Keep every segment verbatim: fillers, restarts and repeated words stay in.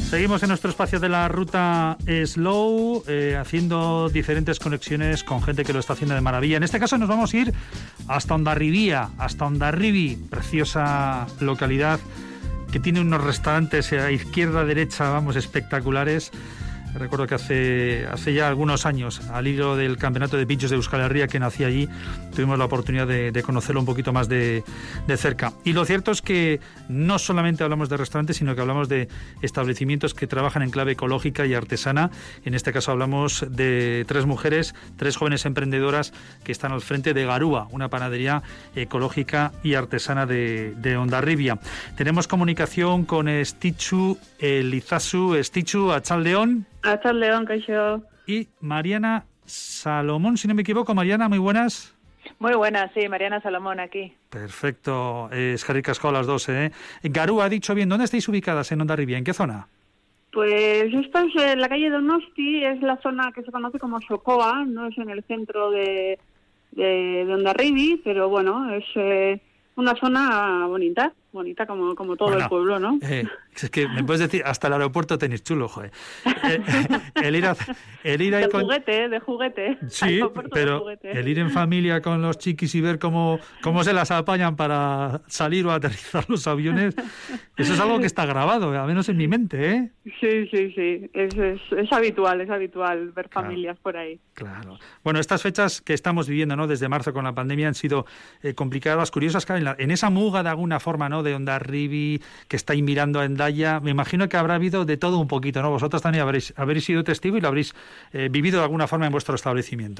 Seguimos en nuestro espacio de la ruta Slow, eh, haciendo diferentes conexiones con gente que lo está haciendo de maravilla. En este caso nos vamos a ir hasta Hondarribia, hasta Hondarribi, preciosa localidad que tiene unos restaurantes a izquierda, derecha, vamos, espectaculares. Recuerdo que hace, hace ya algunos años, al hilo del campeonato de pinchos de Euskal Herria que nacía allí, tuvimos la oportunidad de, de conocerlo un poquito más de, de cerca. Y lo cierto es que no solamente hablamos de restaurantes, sino que hablamos de establecimientos que trabajan en clave ecológica y artesana. En este caso hablamos de tres mujeres, tres jóvenes emprendedoras que están al frente de Garúa, una panadería ecológica y artesana de, de Hondarribia. Tenemos comunicación con Estitxu Elizazu. Estitxu, Atxaldeón. Atxaldeón, kaixo. Y Mariana Salomón, si no me equivoco. Mariana, muy buenas. Muy buenas, sí, Mariana Salomón aquí. Perfecto, eh, eskerrik asko las dos, ¿eh? Garúa, ha dicho bien, ¿dónde estáis ubicadas en Hondarribia? ¿En qué zona? Pues esta es en la calle Donosti, es la zona que se conoce como Sokoa, no es en el centro de, de, de Hondarribi, pero bueno, es eh, una zona bonita. bonita como, como todo bueno, el pueblo, ¿no? Eh, es que me puedes decir, hasta el aeropuerto tenéis chulo, joder. Eh, el ir a, el ir de con... juguete, de juguete. Sí, pero juguete. El ir en familia con los chiquis y ver cómo, cómo se las apañan para salir o aterrizar los aviones, eso es algo que está grabado, al menos en mi mente, ¿eh? Sí, sí, sí, es, es, es habitual, es habitual ver claro, familias por ahí. Claro. Bueno, estas fechas que estamos viviendo, ¿no? Desde marzo con la pandemia han sido eh, complicadas, curiosas, claro, en, la, en esa muga de alguna forma, ¿no? De Hondarribi, que estáis mirando a Hendaya, me imagino que habrá habido de todo un poquito, ¿no? Vosotros también habréis, habréis sido testigo y lo habréis eh, vivido de alguna forma en vuestro establecimiento.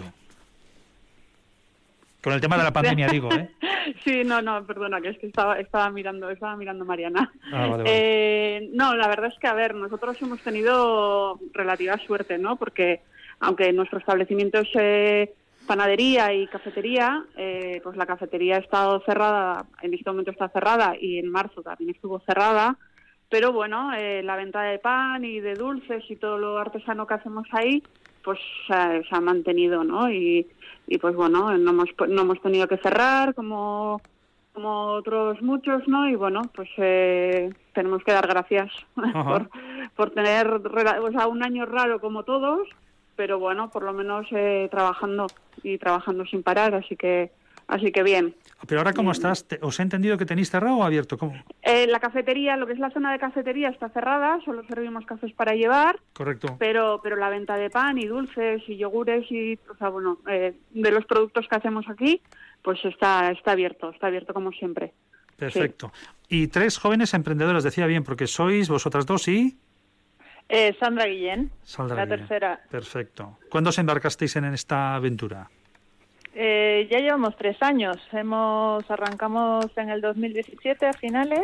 Con el tema de la pandemia, digo, ¿eh? Sí, no, no, perdona, que es que estaba, estaba mirando, estaba mirando Mariana. Ah, vale, vale. Eh, no, la verdad es que, a ver, nosotros hemos tenido relativa suerte, ¿no? Porque aunque nuestro establecimiento es eh, panadería y cafetería, eh, pues la cafetería ha estado cerrada, en este momento está cerrada y en marzo también estuvo cerrada, pero bueno, eh, la venta de pan y de dulces y todo lo artesano que hacemos ahí, pues eh, se ha mantenido, ¿no? Y, y pues bueno, no hemos, no hemos tenido que cerrar como, como otros muchos, ¿no? Y bueno, pues eh, tenemos que dar gracias por, por tener o sea, un año raro como todos, pero bueno, por lo menos eh, trabajando y trabajando sin parar, así que así que bien. Pero ahora, ¿cómo estás? ¿Os he entendido que tenéis cerrado o abierto? ¿Cómo? Eh, la cafetería, lo que es la zona de cafetería está cerrada, solo servimos cafés para llevar. Correcto. Pero pero la venta de pan y dulces y yogures y, o sea, bueno, eh, de los productos que hacemos aquí, pues está está abierto, está abierto como siempre. Perfecto. Sí. Y tres jóvenes emprendedoras, decía bien, porque sois vosotras dos y... Eh, Sandra Guillén, Sandra la Guillén. tercera. Perfecto. ¿Cuándo os embarcasteis en esta aventura? Eh, ya llevamos tres años. Hemos arrancamos en el dos mil diecisiete a finales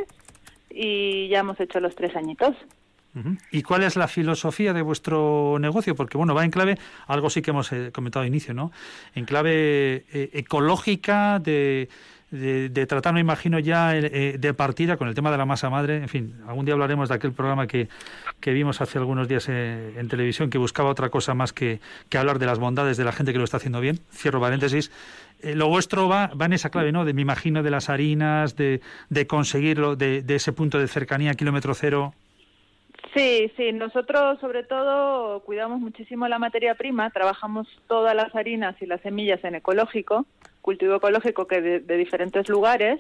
y ya hemos hecho los tres añitos. Uh-huh. ¿Y cuál es la filosofía de vuestro negocio? Porque bueno, va en clave, algo sí que hemos eh, comentado al inicio, ¿no? En clave eh, ecológica, de, de, de tratar, me imagino ya, eh, de partida con el tema de la masa madre. En fin, algún día hablaremos de aquel programa que, que vimos hace algunos días eh, en televisión, que buscaba otra cosa más que, que hablar de las bondades de la gente que lo está haciendo bien. Cierro paréntesis. Eh, lo vuestro va, va en esa clave, ¿no? De, me imagino, de las harinas, de, de conseguirlo, de, de ese punto de cercanía, kilómetro cero. Sí, sí, nosotros sobre todo cuidamos muchísimo la materia prima, trabajamos todas las harinas y las semillas en ecológico, cultivo ecológico que de, de diferentes lugares,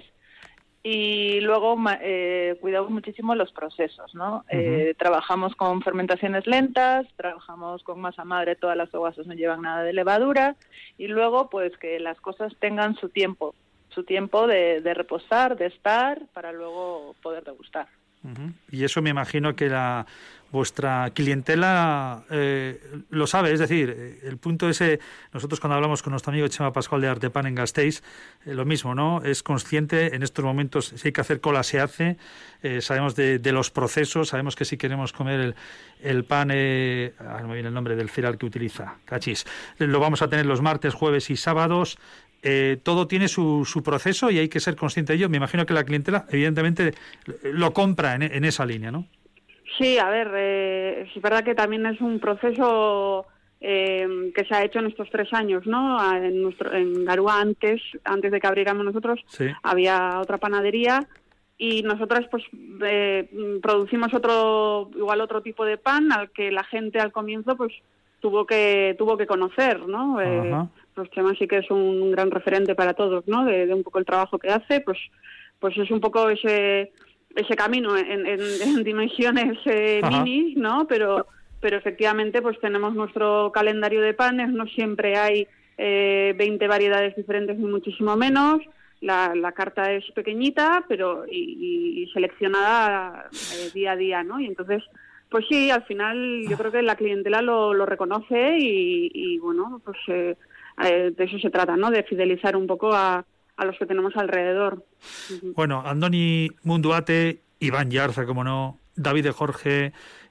y luego eh, cuidamos muchísimo los procesos, ¿no? Uh-huh. Eh, trabajamos con fermentaciones lentas, trabajamos con masa madre, todas las uvas no llevan nada de levadura, y luego pues que las cosas tengan su tiempo, su tiempo de, de reposar, de estar, para luego poder degustar. Uh-huh. Y eso me imagino que la vuestra clientela eh, lo sabe, es decir, el punto ese, nosotros cuando hablamos con nuestro amigo Chema Pascual de Artepan en Gasteiz, eh, lo mismo, ¿no? Es consciente, en estos momentos, si hay que hacer cola se hace, eh, sabemos de, de los procesos, sabemos que si queremos comer el, el pan, eh, ah, no me viene el nombre del cereal que utiliza, cachis, lo vamos a tener los martes, jueves y sábados. Eh, todo tiene su, su proceso y hay que ser consciente de ello. Me imagino que la clientela, evidentemente, lo compra en, en esa línea, ¿no? Sí, a ver, eh, es verdad que también es un proceso eh, que se ha hecho en estos tres años, ¿no? En, nuestro, en Garúa antes, antes de que abriéramos nosotros, sí. Había otra panadería y nosotras pues eh, producimos otro igual otro tipo de pan al que la gente al comienzo pues tuvo que tuvo que conocer, ¿no? Eh, pues Chema sí que es un gran referente para todos, ¿no? De, de un poco el trabajo que hace, pues pues es un poco ese ese camino en, en, en dimensiones eh, mini, ¿no? Pero pero efectivamente pues tenemos nuestro calendario de panes, no siempre hay eh, veinte variedades diferentes ni muchísimo menos. La, la carta es pequeñita, pero y, y seleccionada eh, día a día, ¿no? Y entonces, pues sí, al final yo creo que la clientela lo, lo reconoce y, y bueno, pues eh, eh, de eso se trata, ¿no? De fidelizar un poco a, a los que tenemos alrededor. Bueno, Andoni Munduate, Iván Yarza, como no, David de Jorge,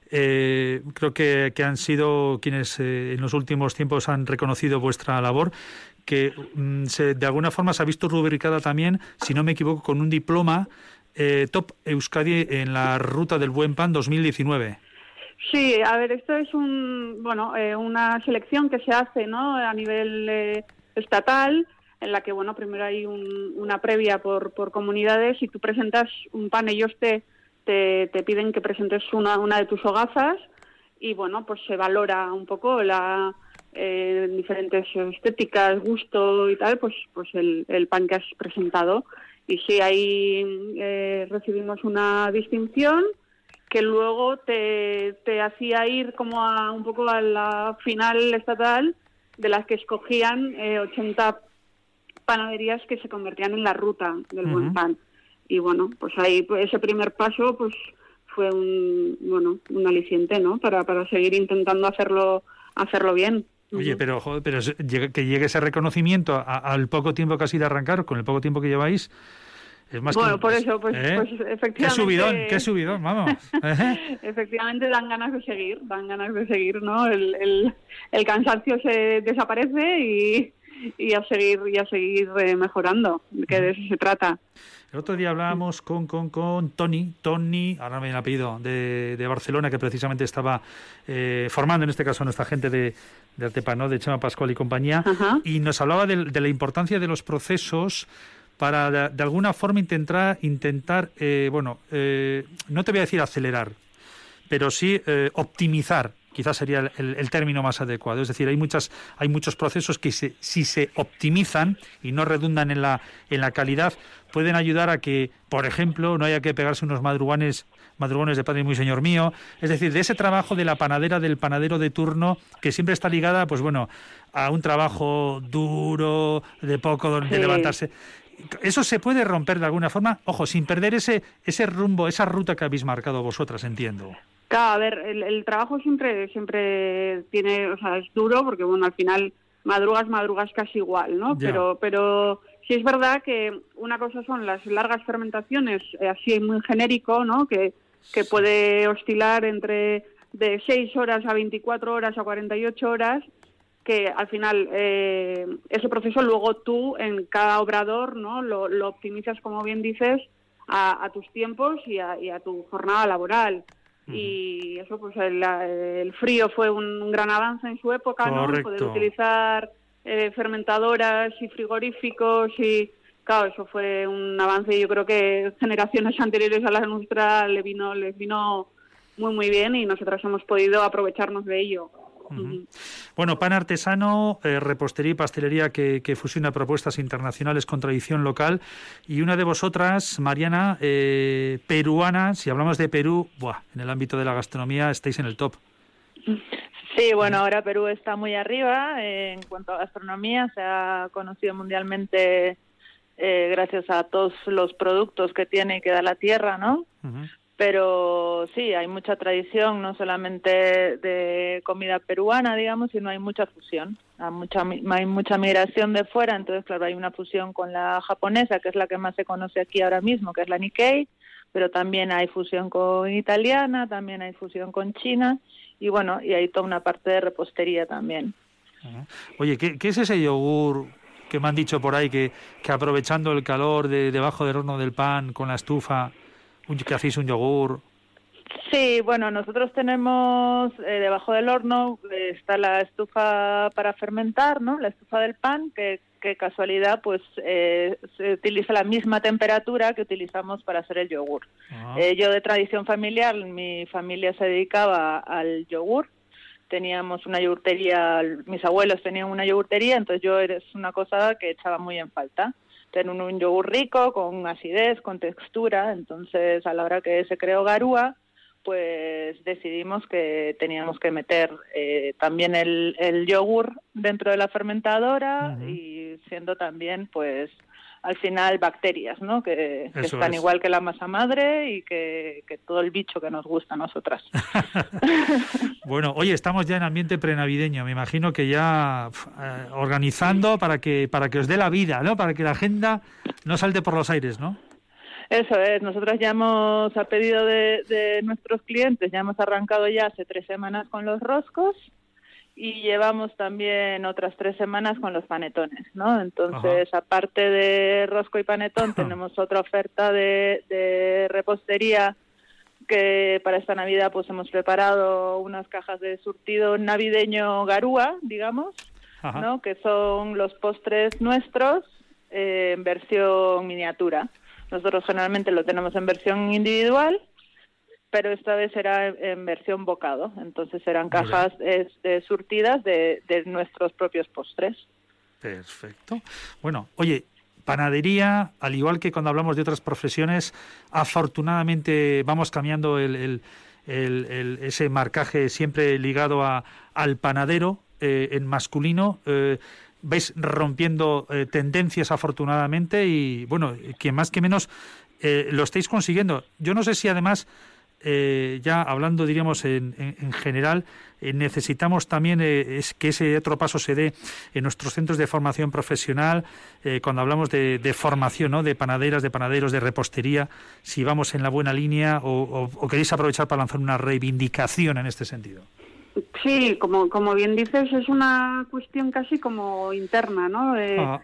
eh, creo que, que han sido quienes eh, en los últimos tiempos han reconocido vuestra labor, que mm, se, de alguna forma se ha visto rubricada también, si no me equivoco, con un diploma eh, Top Euskadi en la Ruta del Buen Pan dos mil diecinueve. Sí, a ver, esto es un bueno eh, una selección que se hace, ¿no? A nivel eh, estatal, en la que bueno primero hay un, una previa por, por comunidades y tú presentas un pan, ellos te te, te piden que presentes una, una de tus hogazas y bueno pues se valora un poco la Eh, diferentes estéticas, gusto y tal, pues pues el, el pan que has presentado. Y sí, ahí eh, recibimos una distinción que luego te, te hacía ir como a un poco a la final estatal, de las que escogían eh, ochenta panaderías que se convertían en la ruta del uh-huh. buen pan. Y bueno, pues ahí pues, ese primer paso pues fue un bueno un aliciente, ¿no? Para, para seguir intentando hacerlo hacerlo bien. Oye, pero joder, pero que llegue ese reconocimiento a, al poco tiempo que ha sido arrancar, con el poco tiempo que lleváis, es más bueno, que... por eso, pues, ¿eh? pues efectivamente... ¡Qué subidón, qué subidón, vamos! ¿Eh? Efectivamente dan ganas de seguir, dan ganas de seguir, ¿no? El, el, el cansancio se desaparece y, y a seguir y a seguir eh, mejorando, que de eso se trata. El otro día hablábamos con, con, con Toni, Toni, ahora me el apellido, de, de Barcelona, que precisamente estaba eh, formando, en este caso, a nuestra gente de, de Artepan, ¿no? De Chema Pascual y compañía, uh-huh. y nos hablaba de, de la importancia de los procesos para, de, de alguna forma, intentar, intentar eh, bueno, eh, no te voy a decir acelerar, pero sí eh, optimizar. Quizás sería el, el, el término más adecuado. Es decir, hay muchas, hay muchos procesos que se, si se optimizan y no redundan en la, en la calidad, pueden ayudar a que, por ejemplo, no haya que pegarse unos madrugones, madrugones de padre muy señor mío. Es decir, de ese trabajo de la panadera, del panadero de turno, que siempre está ligada, pues bueno, a un trabajo duro, de poco, de sí. levantarse. Eso se puede romper de alguna forma, ojo, sin perder ese, ese rumbo, esa ruta que habéis marcado vosotras, entiendo. Claro, a ver, el, el trabajo siempre siempre tiene, o sea, es duro porque, bueno, al final madrugas, madrugas casi igual, ¿no? Ya. Pero pero sí es verdad que una cosa son las largas fermentaciones, eh, así muy genérico, ¿no? Que, que sí. puede oscilar entre de seis horas a veinticuatro horas a cuarenta y ocho horas, que al final eh, ese proceso luego tú en cada obrador, ¿no? Lo, lo optimizas, como bien dices, a, a tus tiempos y a, y a tu jornada laboral. Y eso, pues el, el frío fue un, un gran avance en su época, ¿no? Poder utilizar eh, fermentadoras y frigoríficos y, claro, eso fue un avance y yo creo que generaciones anteriores a la nuestra le vino, les vino muy, muy bien y nosotras hemos podido aprovecharnos de ello. Uh-huh. Bueno, pan artesano, eh, repostería y pastelería que, que fusiona propuestas internacionales con tradición local, y una de vosotras, Mariana, eh, peruana. Si hablamos de Perú, buah, en el ámbito de la gastronomía estáis en el top. Sí, bueno, ahora Perú está muy arriba eh, en cuanto a gastronomía, se ha conocido mundialmente eh, gracias a todos los productos que tiene y que da la tierra, ¿no? Uh-huh. Pero sí, hay mucha tradición, no solamente de comida peruana, digamos, sino hay mucha fusión. Hay mucha, hay mucha migración de fuera, entonces, claro, hay una fusión con la japonesa, que es la que más se conoce aquí ahora mismo, que es la Nikkei, pero también hay fusión con italiana, también hay fusión con china, y bueno, y hay toda una parte de repostería también. Oye, ¿qué, qué es ese yogur que me han dicho por ahí, que, que aprovechando el calor de debajo del horno del pan, con la estufa, que hacéis un yogur? Sí, bueno, nosotros tenemos eh, debajo del horno eh, está la estufa para fermentar, ¿no? La estufa del pan, que, que casualidad, pues eh, se utiliza la misma temperatura que utilizamos para hacer el yogur. Uh-huh. Eh, yo de tradición familiar, mi familia se dedicaba al yogur. Teníamos una yogurtería, mis abuelos tenían una yogurtería, entonces yo es una cosa que echaba muy en falta. Tener un, un yogur rico, con acidez, con textura. Entonces, a la hora que se creó Garúa, pues decidimos que teníamos que meter eh, también el, el yogur dentro de la fermentadora. Uh-huh. Y siendo también, pues, al final bacterias, ¿no? Que, que están es. igual que la masa madre y que, que todo el bicho que nos gusta a nosotras. Bueno, oye, estamos ya en ambiente prenavideño. Me imagino que ya eh, organizando para que para que os dé la vida, ¿no? Para que la agenda no salte por los aires, ¿no? Eso es. Nosotros ya hemos, a pedido de, de nuestros clientes, ya hemos arrancado ya hace tres semanas con los roscos. Y llevamos también otras tres semanas con los panetones, ¿no? Entonces, Ajá. aparte de rosco y panetón, tenemos otra oferta de, de repostería que para esta Navidad pues hemos preparado unas cajas de surtido navideño Garúa, digamos, Ajá. ¿no? Que son los postres nuestros eh, en versión miniatura. Nosotros generalmente lo tenemos en versión individual, pero esta vez será en versión bocado. Entonces serán cajas este, surtidas de, de nuestros propios postres. Perfecto. Bueno, oye, panadería, al igual que cuando hablamos de otras profesiones, afortunadamente vamos cambiando el, el, el, el, ese marcaje siempre ligado a, al panadero eh, en masculino. Eh, vais rompiendo eh, tendencias afortunadamente y, bueno, que más que menos eh, lo estáis consiguiendo. Yo no sé si además... Eh, ya hablando, diríamos, en, en, en general, eh, necesitamos también eh, es que ese otro paso se dé en nuestros centros de formación profesional, eh, cuando hablamos de, de formación, ¿no? De panaderas, de panaderos, de repostería, si vamos en la buena línea o, o, o queréis aprovechar para lanzar una reivindicación en este sentido. Sí, como como bien dices, es una cuestión casi como interna, ¿no? Eh, ah.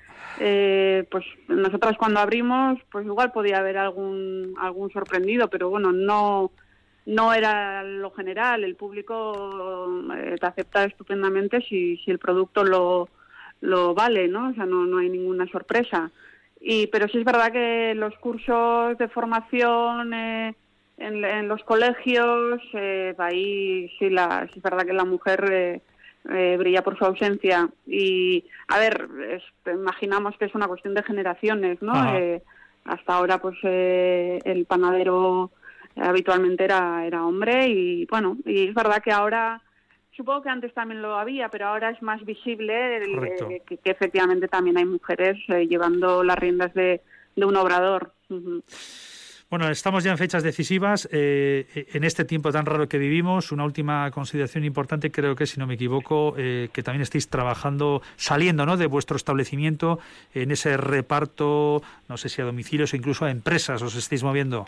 eh, pues nosotras cuando abrimos, pues igual podía haber algún algún sorprendido, pero bueno, no no era lo general. El público eh, te acepta estupendamente si si el producto lo lo vale, ¿no? O sea, no no hay ninguna sorpresa. Y pero sí es verdad que los cursos de formación eh, En, en los colegios, eh, ahí sí, la, sí es verdad que la mujer eh, eh, brilla por su ausencia. Y, a ver, es, imaginamos que es una cuestión de generaciones, ¿no? Eh, hasta ahora, pues, eh, el panadero eh, habitualmente era, era hombre y, bueno, y es verdad que ahora, supongo que antes también lo había, pero ahora es más visible el, eh, que, que efectivamente también hay mujeres eh, llevando las riendas de, de un obrador. Uh-huh. Bueno, estamos ya en fechas decisivas, eh, en este tiempo tan raro que vivimos. Una última consideración importante, creo que, si no me equivoco, eh, que también estáis trabajando, saliendo, ¿no?, de vuestro establecimiento, en ese reparto, no sé si a domicilios o incluso a empresas os estáis moviendo.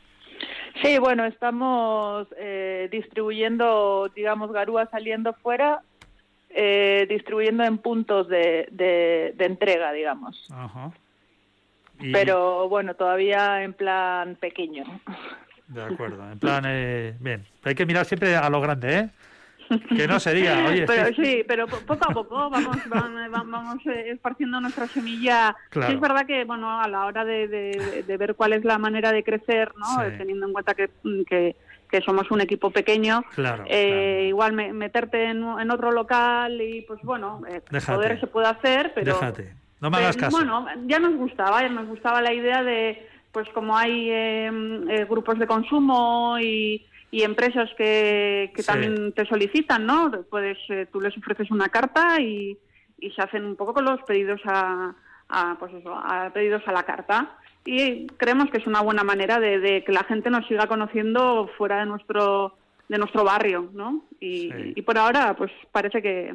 Sí, bueno, estamos eh, distribuyendo, digamos, Garúa saliendo fuera, eh, distribuyendo en puntos de, de, de entrega, digamos. Ajá. Y... Pero bueno, todavía en plan pequeño. De acuerdo, en plan, eh, bien, hay que mirar siempre a lo grande, ¿eh? Que no se diga, oye... Pero sí, pero poco a poco vamos vamos, vamos esparciendo nuestra semilla. Claro. Sí, es verdad que, bueno, a la hora de, de, de ver cuál es la manera de crecer, ¿no? Sí. Teniendo en cuenta que... que que somos un equipo pequeño, claro, eh, claro. igual me, meterte en, en otro local y pues bueno, eh, poder se puede hacer, pero... Déjate. No me hagas caso. Bueno, ya nos gustaba, ya nos gustaba la idea de, pues como hay eh, eh, grupos de consumo y, y empresas que, que sí. también te solicitan, ¿no? Puedes, eh, tú les ofreces una carta y, y se hacen un poco con los pedidos a, a, pues eso, a pedidos a la carta. Y creemos que es una buena manera de, de que la gente nos siga conociendo fuera de nuestro de nuestro barrio, ¿no? Y, sí. y por ahora, pues parece que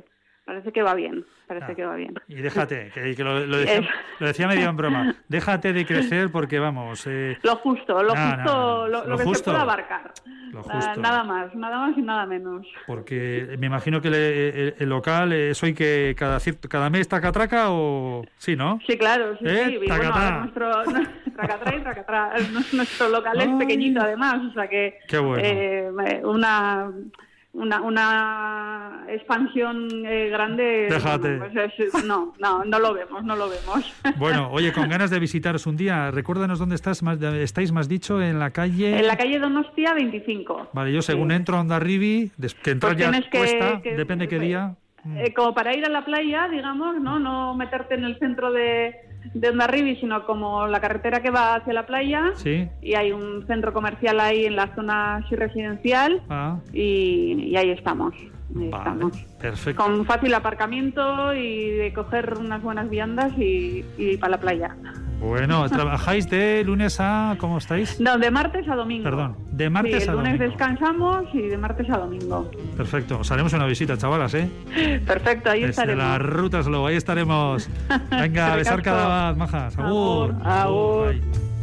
parece que va bien, parece ah, que va bien. Y déjate, que, que lo, lo, decía, lo decía medio en broma, déjate de crecer porque vamos... Eh, lo justo, lo no, justo, no, no, lo, lo lo que justo, se pueda abarcar. Lo justo. Nada más, nada más y nada menos. Porque me imagino que el, el, el local es hoy que cada cierto, cada mes taca-traca o... Sí, ¿no? Sí, claro, sí, ¿Eh? sí. Y bueno, a ver, nuestro... tracatrá y tracatrá. Nuestro local es pequeñito además, o sea que... Qué bueno. Eh, una... Una, una expansión eh, grande. Déjate. No, pues es, no, no, no lo vemos, no lo vemos. Bueno, oye, con ganas de visitaros un día, recuérdanos dónde estás, más, estáis, más dicho, en la calle... En la calle Donostia veinticinco. Vale, yo según sí. entro a Hondarribi, que entrar pues ya que, cuesta, que, depende qué día... Eh, como para ir a la playa, digamos, no no meterte en el centro de, de Hondarribi, sino como la carretera que va hacia la playa. Sí. Y hay un centro comercial ahí en la zona así residencial. Ah. Y, y ahí estamos. Ahí vale, estamos. Perfecto. Con fácil aparcamiento y de coger unas buenas viandas y, y para la playa. Bueno, ¿trabajáis de lunes a... ¿Cómo estáis? No, de martes a domingo. Perdón, de martes sí, a domingo. el lunes descansamos y de martes a domingo. Perfecto, os haremos una visita, chavalas, ¿eh? Perfecto, ahí Desde estaremos. las rutas, luego, ahí estaremos. Venga, a besar cada vez, majas. Agur. Agur. Agur. Agur.